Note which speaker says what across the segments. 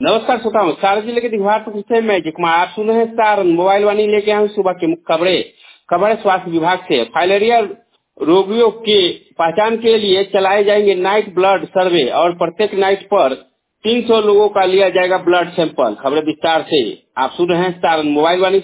Speaker 1: नमस्कार श्रोताओं, सारण जिले के दिघवारपुर से मैं जी कुमार आप सुन रहे हैं सारण मोबाइल वाणी लेके आए सुबह की मुख्य खबरें स्वास्थ्य विभाग से। फाइलेरिया रोगियों की पहचान के लिए चलाए जाएंगे नाइट ब्लड सर्वे और प्रत्येक नाइट पर 300 लोगों का लिया जाएगा ब्लड सैंपल। खबरें विस्तार से आप सुन रहे हैं सारण मोबाइल वाणी।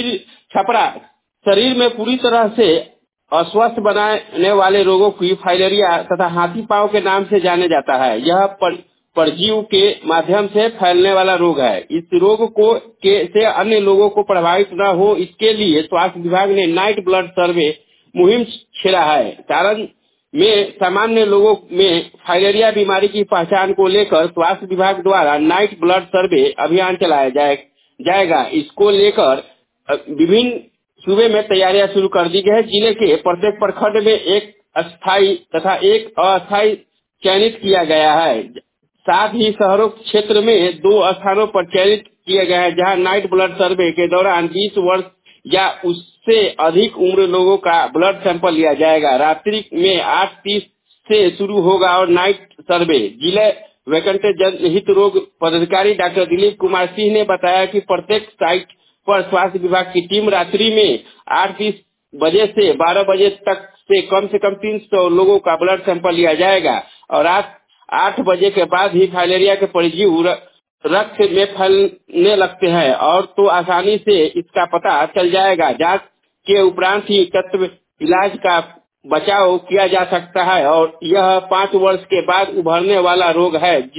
Speaker 1: शरीर में पूरी तरह से अस्वस्थ बनाने वाले रोगों की फाइलेरिया तथा हाथी पांव के नाम से जाने जाता है। यह परजीव के माध्यम से फैलने वाला रोग है। इस रोग से अन्य लोगों को प्रभावित न हो, इसके लिए स्वास्थ्य विभाग ने नाइट ब्लड सर्वे मुहिम छेड़ा है। सारण में सामान्य लोगों में फाइलेरिया बीमारी की पहचान को लेकर स्वास्थ्य विभाग द्वारा नाइट ब्लड सर्वे अभियान चलाया जाएगा। इसको लेकर विभिन्न सूबे में तैयारियां शुरू कर दी गई है। जिले के प्रत्येक प्रखंड में एक अस्थायी तथा एक अस्थायी चयनित किया गया है। साथ ही शहरों क्षेत्र में 2 स्थानों पर चयनित किया गया है, जहां नाइट ब्लड सर्वे के दौरान 20 वर्ष या उससे अधिक उम्र लोगों का ब्लड सैंपल लिया जाएगा। रात्रि में 8:30 से शुरू होगा और नाइट सर्वे जिले वैकल्ट जनहित रोग पदाधिकारी डॉक्टर दिलीप कुमार सिंह ने बताया कि प्रत्येक साइट पर स्वास्थ्य विभाग की टीम रात्रि में 8:30 बजे से 12 बजे तक से कम 300 लोगों का ब्लड सैंपल लिया जाएगा और रात 8 बजे के बाद ही फाइलेरिया के परजीवी रक्त में फैलने लगते हैं और तो आसानी से इसका पता चल जाएगा। जांच के उपरांत ही तत्व इलाज का बचाव किया जा सकता है और यह 5 वर्ष के बाद उभरने वाला रोग है।